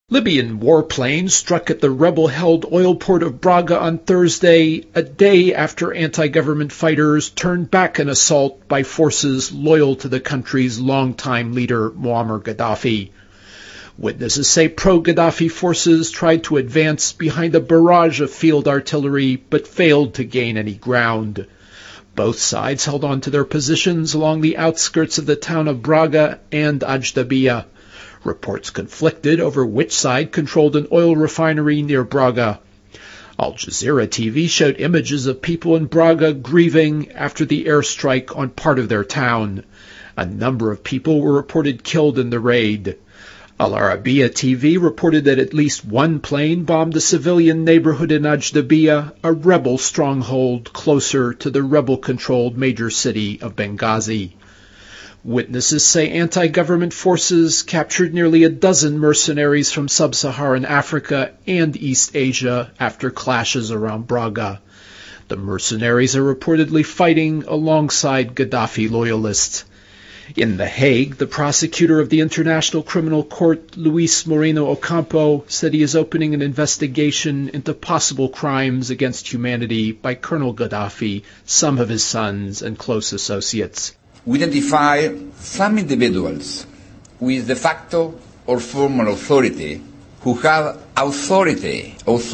Libyan warplanes struck at the rebel-held oil port of Braga on Thursday, a day after anti-government fighters turned back an assault by forces loyal to the country's longtime leader, Muammar Gaddafi. Witnesses say pro-Gaddafi forces tried to advance behind a barrage of field artillery but failed to gain any ground. Both sides held on to their positions along the outskirts of the town of Braga and Ajdabiya. Reports conflicted over which side controlled an oil refinery near Braga. Al Jazeera TV showed images of people in Braga grieving after the airstrike on part of their town. A number of people were reported killed in the raid. Al Arabiya TV reported that at least one plane bombed a civilian neighborhood in Ajdabiya, a rebel stronghold closer to the rebel-controlled major city of Benghazi. Witnesses say anti-government forces captured nearly a dozen mercenaries from sub-Saharan Africa and East Asia after clashes around Braga. The mercenaries are reportedly fighting alongside Gaddafi loyalists. In The Hague, the prosecutor of the International Criminal Court, Luis Moreno Ocampo, said he is opening an investigation into possible crimes against humanity by Colonel Gaddafi, some of his sons, and close associates. We identify some individuals with de facto or formal authority who have authority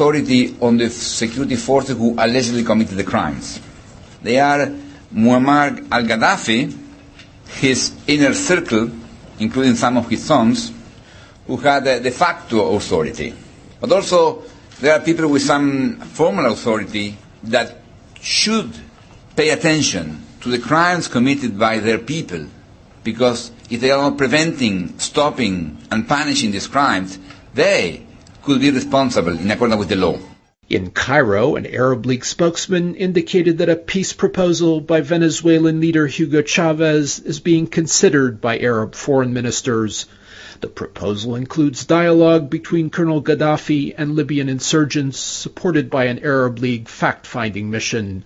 on the security forces who allegedly committed the crimes. They are Muammar al-Gaddafi, his inner circle, including some of his sons, who had de facto authority. But also there are people with some formal authority that should pay attention to the crimes committed by their people, because if they are not preventing, stopping, and punishing these crimes, they could be responsible in accordance with the law. In Cairo, an Arab League spokesman indicated that a peace proposal by Venezuelan leader Hugo Chavez is being considered by Arab foreign ministers. The proposal includes dialogue between Colonel Gaddafi and Libyan insurgents, supported by an Arab League fact-finding mission.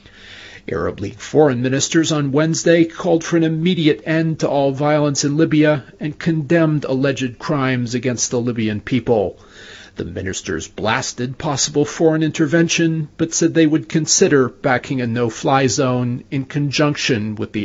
Arab League foreign ministers on Wednesday called for an immediate end to all violence in Libya and condemned alleged crimes against the Libyan people. The ministers blasted possible foreign intervention, but said they would consider backing a no-fly zone in conjunction with the